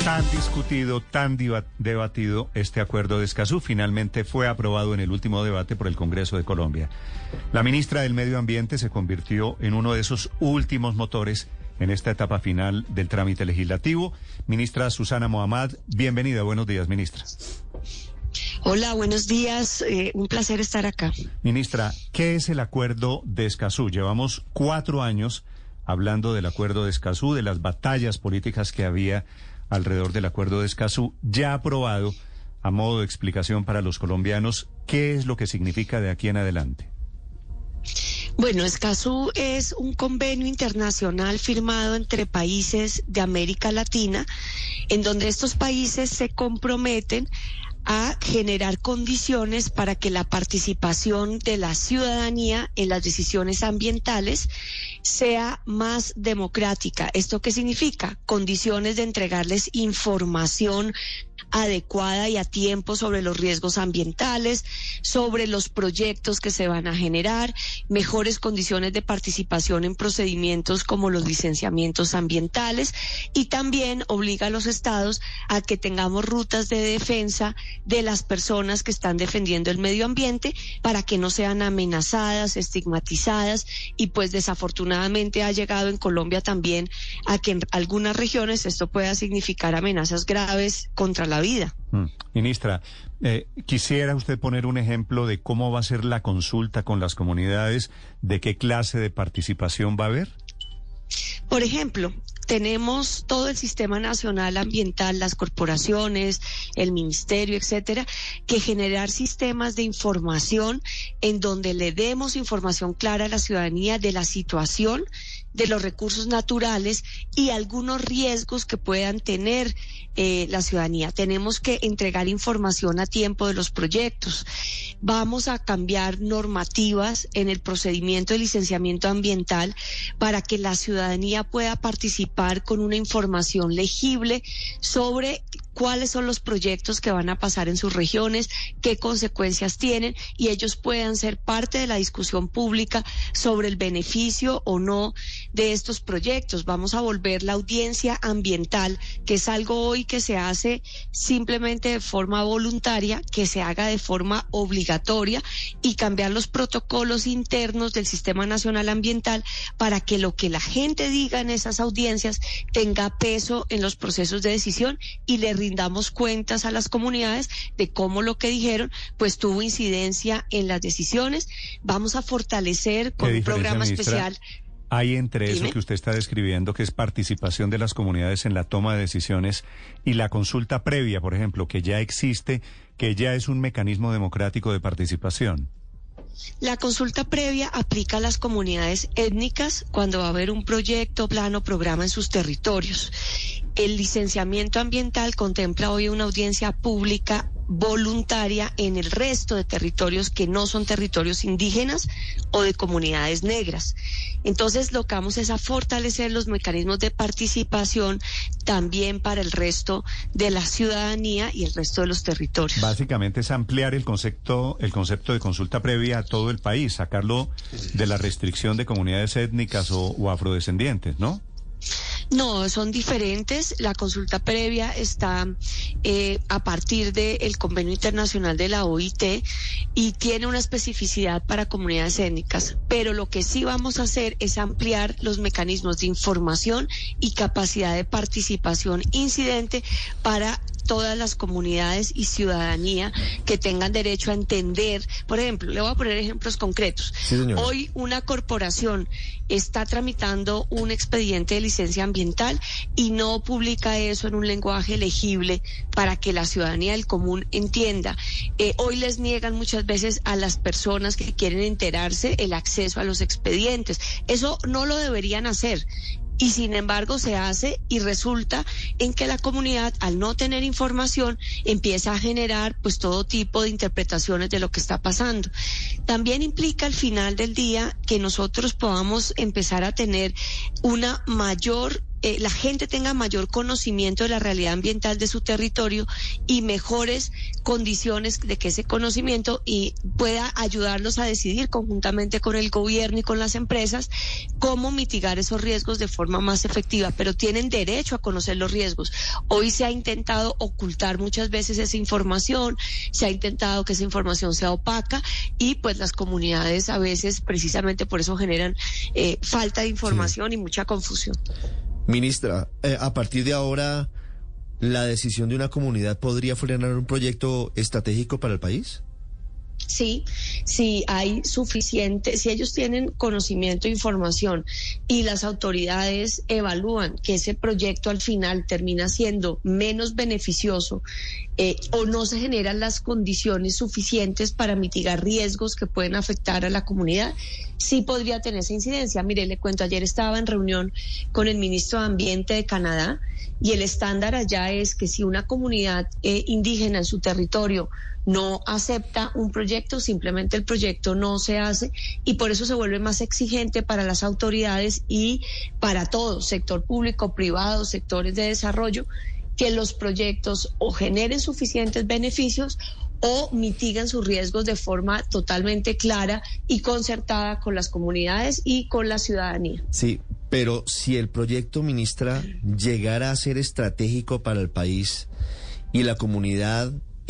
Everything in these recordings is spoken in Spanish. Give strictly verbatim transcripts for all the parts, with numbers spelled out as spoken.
Tan discutido, tan debatido este acuerdo de Escazú finalmente fue aprobado en el último debate por el Congreso de Colombia. La ministra del Medio Ambiente se convirtió en uno de esos últimos motores en esta etapa final del trámite legislativo. Ministra Susana Mohammad, bienvenida. Buenos días, ministra. Hola, buenos días. Eh, un placer estar acá. Ministra, ¿qué es el acuerdo de Escazú? Llevamos cuatro años hablando del acuerdo de Escazú, de las batallas políticas que había alrededor del acuerdo de Escazú, ya aprobado. A modo de explicación para los colombianos, ¿qué es lo que significa de aquí en adelante? Bueno, Escazú es un convenio internacional firmado entre países de América Latina, en donde estos países se comprometen a generar condiciones para que la participación de la ciudadanía en las decisiones ambientales sea más democrática. ¿Esto qué significa? Condiciones de entregarles información adecuada y a tiempo sobre los riesgos ambientales, sobre los proyectos que se van a generar, mejores condiciones de participación en procedimientos como los licenciamientos ambientales, y también obliga a los estados a que tengamos rutas de defensa de las personas que están defendiendo el medio ambiente para que no sean amenazadas, estigmatizadas, y pues desafortunadamente ha llegado en Colombia también a que en algunas regiones esto pueda significar amenazas graves contra la vida. Mm. Ministra, eh, quisiera usted poner un ejemplo de cómo va a ser la consulta con las comunidades, de qué clase de participación va a haber. Por ejemplo, tenemos todo el sistema nacional ambiental, las corporaciones, el ministerio, etcétera, que generar sistemas de información en donde le demos información clara a la ciudadanía de la situación de los recursos naturales y algunos riesgos que puedan tener eh, la ciudadanía. Tenemos que entregar información a tiempo de los proyectos. Vamos a cambiar normativas en el procedimiento de licenciamiento ambiental para que la ciudadanía pueda participar con una información legible sobre cuáles son los proyectos que van a pasar en sus regiones, qué consecuencias tienen, y ellos puedan ser parte de la discusión pública sobre el beneficio o no de estos proyectos. Vamos a volver la audiencia ambiental, que es algo hoy que se hace simplemente de forma voluntaria, que se haga de forma obligatoria, y cambiar los protocolos internos del Sistema Nacional Ambiental para que lo que la gente diga en esas audiencias tenga peso en los procesos de decisión y le rindamos cuentas a las comunidades de cómo lo que dijeron pues tuvo incidencia en las decisiones. Vamos a fortalecer con un programa ministra, especial. Hay entre Dime. Eso que usted está describiendo, que es participación de las comunidades en la toma de decisiones, y la consulta previa, por ejemplo, que ya existe, que ya es un mecanismo democrático de participación. La consulta previa aplica a las comunidades étnicas cuando va a haber un proyecto, plan o programa en sus territorios. El licenciamiento ambiental contempla hoy una audiencia pública voluntaria en el resto de territorios que no son territorios indígenas o de comunidades negras. Entonces, lo que vamos es a fortalecer los mecanismos de participación también para el resto de la ciudadanía y el resto de los territorios. Básicamente es ampliar el concepto, el concepto de consulta previa a todo el país, sacarlo de la restricción de comunidades étnicas o, o afrodescendientes, ¿no? No, son diferentes. La consulta previa está eh, a partir del Convenio Internacional de la O I T y tiene una especificidad para comunidades étnicas, pero lo que sí vamos a hacer es ampliar los mecanismos de información y capacidad de participación incidente para todas las comunidades y ciudadanía que tengan derecho a entender. Por ejemplo, le voy a poner ejemplos concretos. Sí, señora. Hoy una corporación está tramitando un expediente de licencia ambiental y no publica eso en un lenguaje legible para que la ciudadanía del común entienda. Eh, hoy les niegan muchas veces a las personas que quieren enterarse el acceso a los expedientes. Eso no lo deberían hacer. Y sin embargo se hace, y resulta en que la comunidad, al no tener información, empieza a generar pues todo tipo de interpretaciones de lo que está pasando. También implica al final del día que nosotros podamos empezar a tener una mayor eh, la gente tenga mayor conocimiento de la realidad ambiental de su territorio y mejores condiciones de que ese conocimiento y pueda ayudarlos a decidir conjuntamente con el gobierno y con las empresas cómo mitigar esos riesgos de forma más efectiva, pero tienen derecho a conocer los riesgos. Hoy se ha intentado ocultar muchas veces esa información, se ha intentado que esa información sea opaca y pues las comunidades a veces precisamente por eso generan eh, falta de información sí. y mucha confusión. Ministra, eh, a partir de ahora, ¿la decisión de una comunidad podría frenar un proyecto estratégico para el país? Sí, sí hay suficiente, si ellos tienen conocimiento e información y las autoridades evalúan que ese proyecto al final termina siendo menos beneficioso eh, o no se generan las condiciones suficientes para mitigar riesgos que pueden afectar a la comunidad, sí podría tener esa incidencia. Mire, le cuento, ayer estaba en reunión con el ministro de Ambiente de Canadá y el estándar allá es que si una comunidad eh, indígena en su territorio no acepta un proyecto, simplemente el proyecto no se hace y por eso se vuelve más exigente para las autoridades y para todos, sector público, privado, sectores de desarrollo, que los proyectos o generen suficientes beneficios o mitigan sus riesgos de forma totalmente clara y concertada con las comunidades y con la ciudadanía. Sí, pero si el proyecto, ministra, llegara a ser estratégico para el país y la comunidad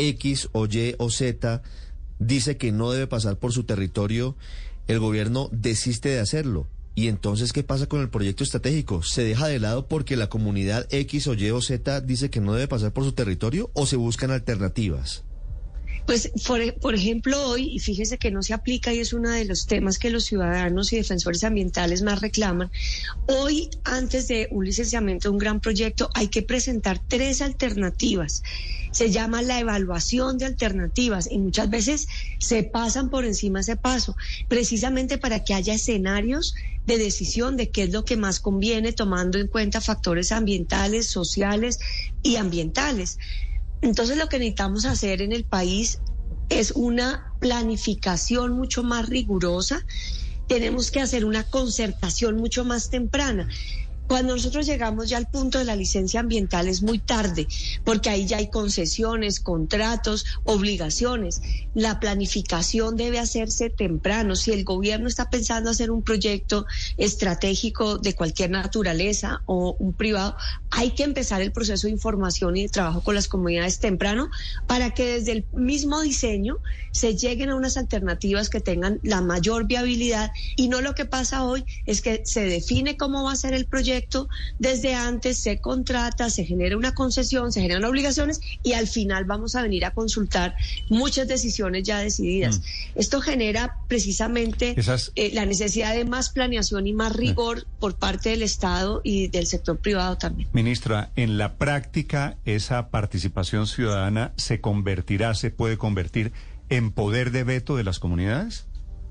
X o Y o Z dice que no debe pasar por su territorio, el gobierno desiste de hacerlo. Y entonces, ¿qué pasa con el proyecto estratégico? ¿Se deja de lado porque la comunidad X o Y o Z dice que no debe pasar por su territorio o se buscan alternativas? Pues, por, por ejemplo, hoy, y fíjese que no se aplica y es uno de los temas que los ciudadanos y defensores ambientales más reclaman, hoy, antes de un licenciamiento de un gran proyecto, hay que presentar tres alternativas. Se llama la evaluación de alternativas y muchas veces se pasan por encima ese paso, precisamente para que haya escenarios de decisión de qué es lo que más conviene, tomando en cuenta factores ambientales, sociales y ambientales. Entonces lo que necesitamos hacer en el país es una planificación mucho más rigurosa, tenemos que hacer una concertación mucho más temprana. Cuando nosotros llegamos ya al punto de la licencia ambiental es muy tarde, porque ahí ya hay concesiones, contratos, obligaciones. La planificación debe hacerse temprano. Si el gobierno está pensando hacer un proyecto estratégico de cualquier naturaleza o un privado, hay que empezar el proceso de información y de trabajo con las comunidades temprano para que desde el mismo diseño se lleguen a unas alternativas que tengan la mayor viabilidad y no lo que pasa hoy es que se define cómo va a ser el proyecto desde antes, se contrata, se genera una concesión, se generan obligaciones y al final vamos a venir a consultar muchas decisiones ya decididas. Mm. Esto genera precisamente Esas... eh, la necesidad de más planeación y más rigor mm. por parte del Estado y del sector privado también. Ministra, en la práctica esa participación ciudadana se convertirá, se puede convertir en poder de veto de las comunidades.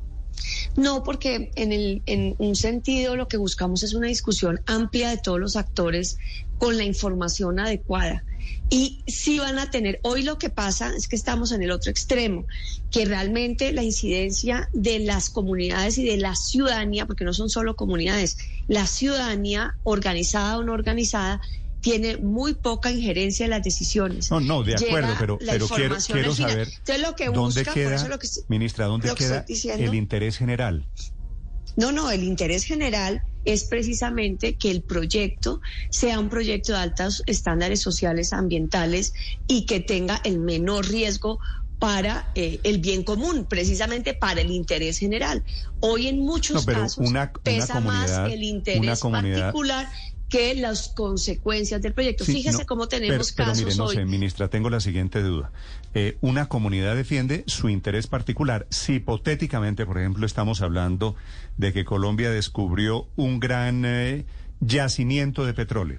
No, porque en, el, en un sentido lo que buscamos es una discusión amplia de todos los actores con la información adecuada. Y sí van a tener, hoy lo que pasa es que estamos en el otro extremo, que realmente la incidencia de las comunidades y de la ciudadanía, porque no son solo comunidades, la ciudadanía organizada o no organizada, tiene muy poca injerencia en las decisiones. No, no, de acuerdo, Llega pero, pero quiero, quiero saber Entonces, lo que dónde busca, queda, por eso lo que, ministra, ¿dónde queda el interés general? No, no, el interés general es precisamente que el proyecto sea un proyecto de altos estándares sociales, ambientales y que tenga el menor riesgo para eh, el bien común, precisamente para el interés general. Hoy en muchos no, casos una, pesa una más el interés particular que las consecuencias del proyecto. Sí, Fíjese no, cómo tenemos pero, casos pero mire, no hoy. sé, ministra, tengo la siguiente duda. Eh, una comunidad defiende su interés particular. Si hipotéticamente, por ejemplo, estamos hablando de que Colombia descubrió un gran eh, yacimiento de petróleo.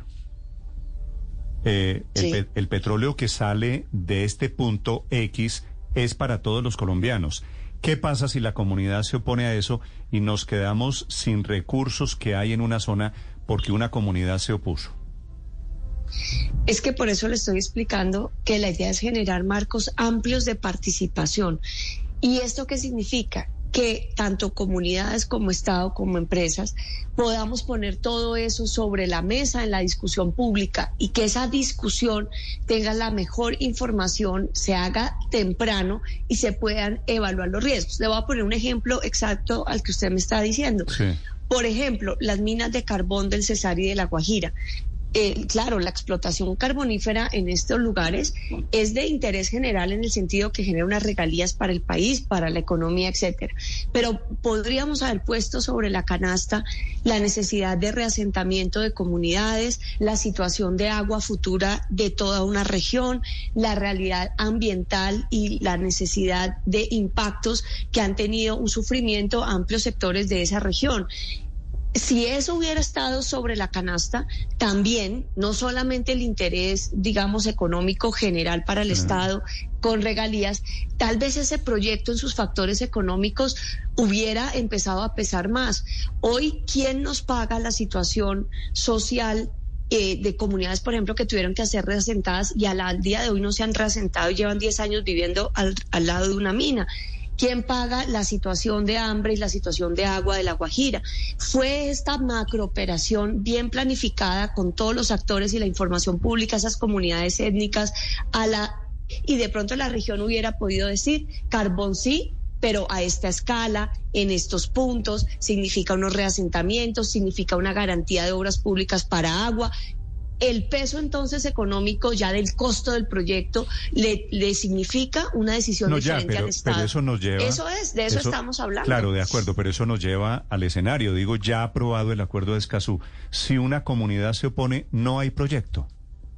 Eh, sí. el, el petróleo que sale de este punto X es para todos los colombianos. ¿Qué pasa si la comunidad se opone a eso y nos quedamos sin recursos que hay en una zona porque una comunidad se opuso? Es que por eso le estoy explicando que la idea es generar marcos amplios de participación. ¿Y esto qué significa? que tanto comunidades como Estado, como empresas, podamos poner todo eso sobre la mesa en la discusión pública y que esa discusión tenga la mejor información, se haga temprano y se puedan evaluar los riesgos. Le voy a poner un ejemplo exacto al que usted me está diciendo. Sí. Por ejemplo, las minas de carbón del Cesar y de La Guajira. Eh, claro, la explotación carbonífera en estos lugares es de interés general en el sentido que genera unas regalías para el país, para la economía, etcétera. Pero podríamos haber puesto sobre la canasta la necesidad de reasentamiento de comunidades, la situación de agua futura de toda una región, la realidad ambiental y la necesidad de impactos que han tenido un sufrimiento a amplios sectores de esa región. Si eso hubiera estado sobre la canasta, también, no solamente el interés, digamos, económico general para el Estado con regalías, tal vez ese proyecto en sus factores económicos hubiera empezado a pesar más. Hoy, ¿quién nos paga la situación social eh, de comunidades, por ejemplo, que tuvieron que ser reasentadas y al, al día de hoy no se han reasentado y llevan diez años viviendo al, al lado de una mina? ¿Quién paga la situación de hambre y la situación de agua de La Guajira? Fue esta macrooperación bien planificada con todos los actores y la información pública, esas comunidades étnicas, a la y de pronto la región hubiera podido decir, carbón sí, pero a esta escala, en estos puntos, significa unos reasentamientos, significa una garantía de obras públicas para agua. El peso entonces económico ya del costo del proyecto le, le significa una decisión no, diferente ya, pero, al Estado. Pero eso nos lleva... Eso es, de eso, eso estamos hablando. Claro, de acuerdo, pero eso nos lleva al escenario. Digo, ya aprobado el acuerdo de Escazú. Si una comunidad se opone, no hay proyecto.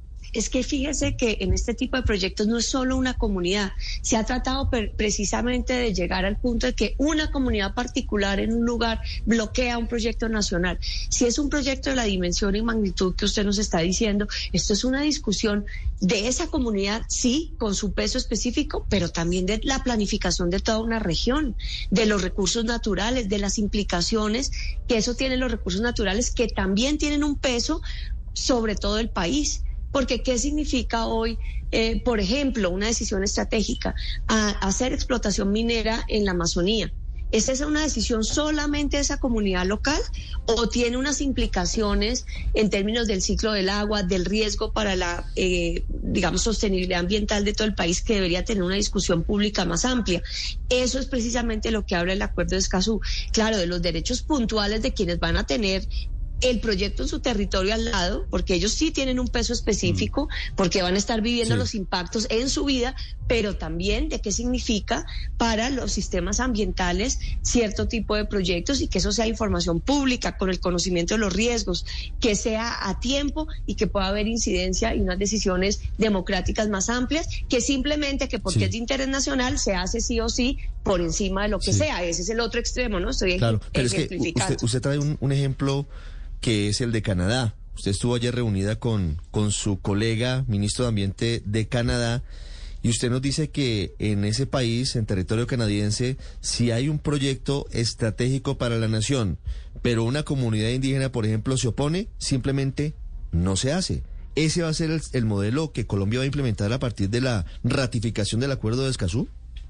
Es que fíjese que en este tipo de proyectos no es solo una comunidad, se ha tratado precisamente de llegar al punto de que una comunidad particular en un lugar bloquea un proyecto nacional. Si es un proyecto de la dimensión y magnitud que usted nos está diciendo, esto es una discusión de esa comunidad, sí, con su peso específico, pero también de la planificación de toda una región, de los recursos naturales, de las implicaciones que eso tiene los recursos naturales, que también tienen un peso sobre todo el país. Porque ¿qué significa hoy, eh, por ejemplo, una decisión estratégica, a, a hacer explotación minera en la Amazonía? ¿Es esa una decisión solamente de esa comunidad local o tiene unas implicaciones en términos del ciclo del agua, del riesgo para la, eh, digamos, sostenibilidad ambiental de todo el país que debería tener una discusión pública más amplia? Eso es precisamente lo que habla el acuerdo de Escazú. Claro, de los derechos puntuales de quienes van a tener el proyecto en su territorio al lado, porque ellos sí tienen un peso específico, porque van a estar viviendo sí. los impactos en su vida, pero también de qué significa para los sistemas ambientales cierto tipo de proyectos y que eso sea información pública, con el conocimiento de los riesgos, que sea a tiempo y que pueda haber incidencia y unas decisiones democráticas más amplias, que simplemente que porque sí. es de interés nacional se hace sí o sí por encima de lo que sí. sea. Ese es el otro extremo, ¿no? Estoy claro, pero ejemplificando. Es que usted, usted trae un, un ejemplo que es el de Canadá. Usted estuvo ayer reunida con, con su colega, ministro de Ambiente de Canadá, y usted nos dice que en ese país, en territorio canadiense, si hay un proyecto estratégico para la nación, pero una comunidad indígena, por ejemplo, se opone, simplemente no se hace. ¿Ese va a ser el, el modelo que Colombia va a implementar a partir de la ratificación del Acuerdo de Escazú?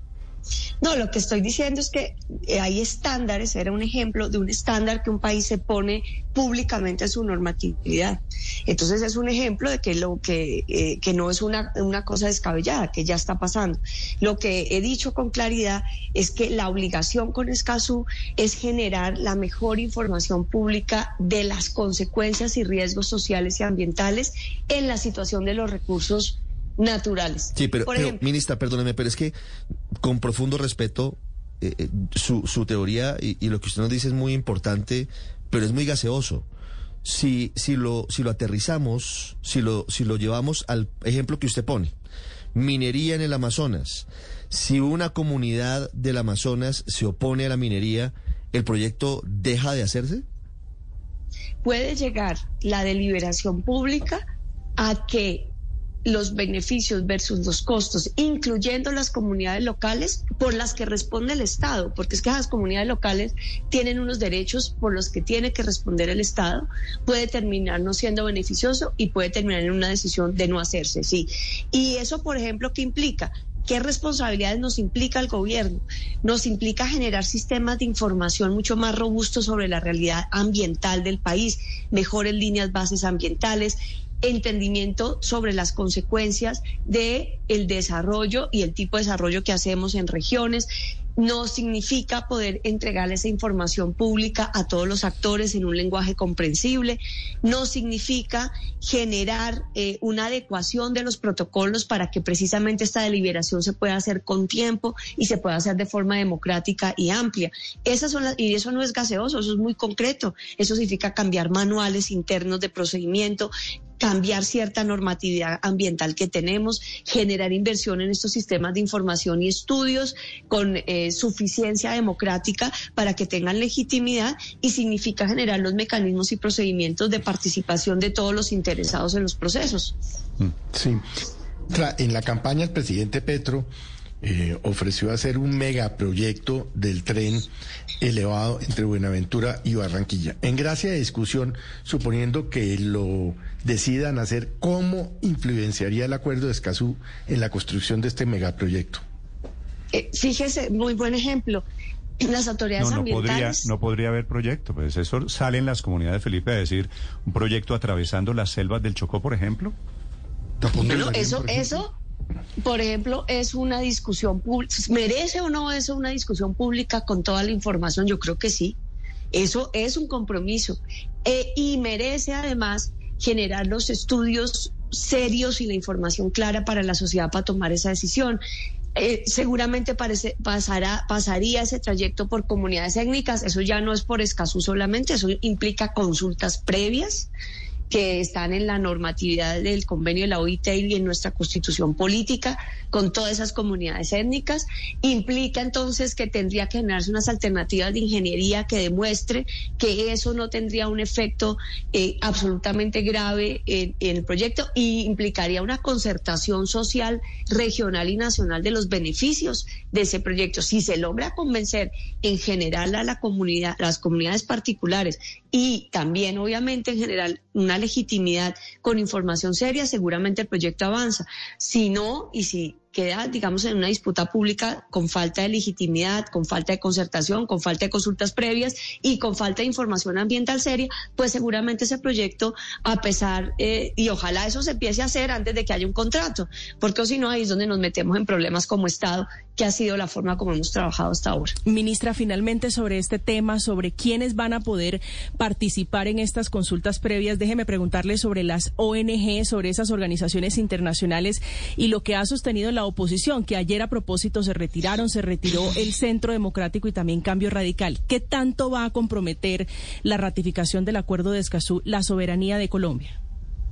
No, lo que estoy diciendo es que eh, hay estándares, era un ejemplo de un estándar que un país se pone públicamente en su normatividad. Entonces es un ejemplo de que lo que, eh, que no es una, una cosa descabellada, que ya está pasando. Lo que he dicho con claridad es que la obligación con Escazú es generar la mejor información pública de las consecuencias y riesgos sociales y ambientales en la situación de los recursos naturales. Sí, pero, Por pero ejemplo, ministra, perdóneme, pero es que con profundo respeto, eh, eh, su, su teoría y, y lo que usted nos dice es muy importante, pero es muy gaseoso. Si, si lo, si lo aterrizamos, si lo, si lo llevamos al ejemplo que usted pone, minería en el Amazonas, si una comunidad del Amazonas se opone a la minería, ¿el proyecto deja de hacerse? Puede llegar la deliberación pública a que los beneficios versus los costos, incluyendo las comunidades locales por las que responde el Estado, porque es que las comunidades locales tienen unos derechos por los que tiene que responder el Estado, puede terminar no siendo beneficioso y puede terminar en una decisión de no hacerse, sí. Y eso, por ejemplo, ¿qué implica? ¿qué responsabilidades nos implica el gobierno? Nos implica generar sistemas de información mucho más robustos sobre la realidad ambiental del país, mejores líneas bases ambientales, entendimiento sobre las consecuencias de el desarrollo y el tipo de desarrollo que hacemos en regiones. No significa poder entregar esa información pública a todos los actores en un lenguaje comprensible. No significa generar eh, una adecuación de los protocolos para que precisamente esta deliberación se pueda hacer con tiempo y se pueda hacer de forma democrática y amplia. Esas son las, y eso no es gaseoso, eso es muy concreto. Eso significa cambiar manuales internos de procedimiento, cambiar cierta normatividad ambiental que tenemos, generar inversión en estos sistemas de información y estudios con eh, suficiencia democrática para que tengan legitimidad, y significa generar los mecanismos y procedimientos de participación de todos los interesados en los procesos. Sí. En la campaña el presidente Petro Eh, ofreció hacer un megaproyecto del tren elevado entre Buenaventura y Barranquilla. En gracia de discusión, suponiendo que lo decidan hacer, ¿cómo influenciaría el acuerdo de Escazú en la construcción de este megaproyecto? Eh, fíjese, muy buen ejemplo. Las autoridades no, no ambientales... Podría, no podría haber proyecto, pues eso sale en las comunidades, Felipe, a decir un proyecto atravesando las selvas del Chocó, por ejemplo. Bueno, eso, eso... Por ejemplo, es una discusión pública. ¿Merece o no eso una discusión pública con toda la información? Yo creo que sí. Eso es un compromiso. Eh, y merece además generar los estudios serios y la información clara para la sociedad para tomar esa decisión. Eh, seguramente parece, pasará, pasaría ese trayecto por comunidades étnicas. Eso ya no es por Escazú solamente, eso implica consultas previas que están en la normatividad del convenio de la O I T y en nuestra constitución política con todas esas comunidades étnicas. Implica entonces que tendría que generarse unas alternativas de ingeniería que demuestre que eso no tendría un efecto eh, absolutamente grave en, en el proyecto, y implicaría una concertación social regional y nacional de los beneficios de ese proyecto. Si se logra convencer en general a la comunidad, a las comunidades particulares, y también obviamente en general una legitimidad con información seria, seguramente el proyecto avanza. Si no, y si queda, digamos, en una disputa pública con falta de legitimidad, con falta de concertación, con falta de consultas previas y con falta de información ambiental seria, pues seguramente ese proyecto, a pesar, eh, y ojalá eso se empiece a hacer antes de que haya un contrato, porque si no, ahí es donde nos metemos en problemas como Estado, que ha sido la forma como hemos trabajado hasta ahora. Ministra, finalmente sobre este tema, sobre quiénes van a poder participar en estas consultas previas, déjeme preguntarle sobre las O N G, sobre esas organizaciones internacionales y lo que ha sostenido la oposición, que ayer a propósito se retiraron, se retiró el Centro Democrático y también Cambio Radical. ¿Qué tanto va a comprometer la ratificación del Acuerdo de Escazú la soberanía de Colombia?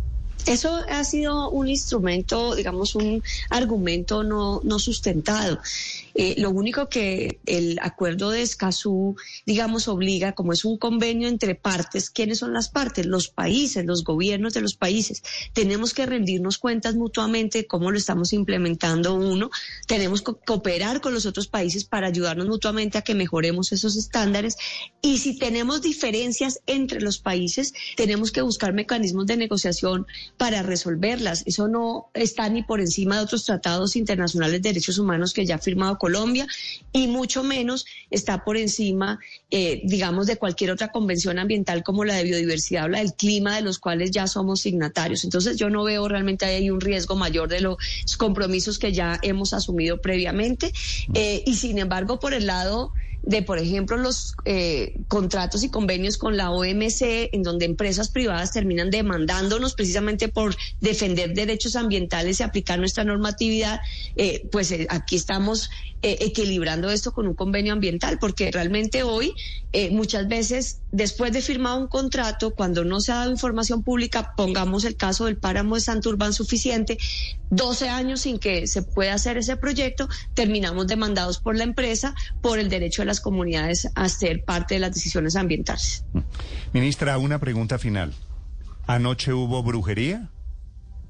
Eso ha sido un instrumento, digamos, un argumento no, no sustentado. Eh, lo único que el acuerdo de Escazú, digamos, obliga, como es un convenio entre partes, ¿quiénes son las partes? Los países, los gobiernos de los países. Tenemos que rendirnos cuentas mutuamente de cómo lo estamos implementando uno. Tenemos que cooperar con los otros países para ayudarnos mutuamente a que mejoremos esos estándares. Y si tenemos diferencias entre los países, tenemos que buscar mecanismos de negociación para resolverlas. Eso no está ni por encima de otros tratados internacionales de derechos humanos que ya ha firmado Colombia, y mucho menos está por encima, eh, digamos, de cualquier otra convención ambiental como la de biodiversidad o la del clima, de los cuales ya somos signatarios. Entonces yo no veo realmente ahí un riesgo mayor de los compromisos que ya hemos asumido previamente. Eh, y sin embargo, por el lado de, por ejemplo, los eh, contratos y convenios con la O M C, en donde empresas privadas terminan demandándonos precisamente por defender derechos ambientales y aplicar nuestra normatividad, eh, pues eh, aquí estamos eh, equilibrando esto con un convenio ambiental, porque realmente hoy eh, muchas veces, después de firmar un contrato, cuando no se ha dado información pública, pongamos el caso del páramo de Santurbán Suficiente, doce años sin que se pueda hacer ese proyecto, terminamos demandados por la empresa por el derecho de las comunidades a ser parte de las decisiones ambientales. Ministra, una pregunta final. ¿Anoche hubo brujería?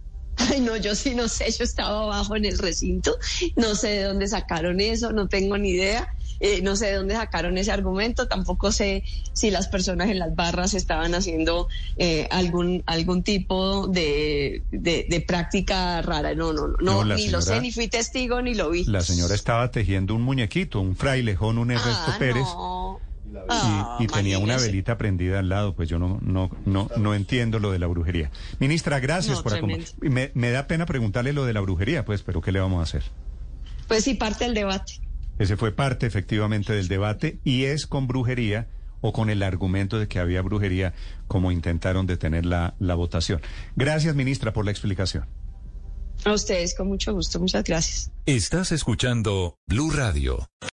Ay, no, yo sí no sé, yo estaba abajo en el recinto, no sé de dónde sacaron eso, no tengo ni idea. Eh, no sé de dónde sacaron ese argumento, tampoco sé si las personas en las barras estaban haciendo eh, algún algún tipo de, de, de práctica rara. No, no, no, no, no ni señora, lo sé, ni fui testigo, ni lo vi. La señora estaba tejiendo un muñequito, un frailejón, un Ernesto ah, Pérez. No. Y, Ah, y tenía una velita prendida al lado, pues yo no no no no entiendo lo de la brujería. Ministra, gracias no, por acompañarme. Me, me da pena preguntarle lo de la brujería, pues, pero ¿qué le vamos a hacer? Pues sí, parte del debate. Ese fue parte efectivamente del debate y es con brujería o con el argumento de que había brujería como intentaron detener la, la votación. Gracias, ministra, por la explicación. A ustedes, con mucho gusto. Muchas gracias. Estás escuchando Blue Radio.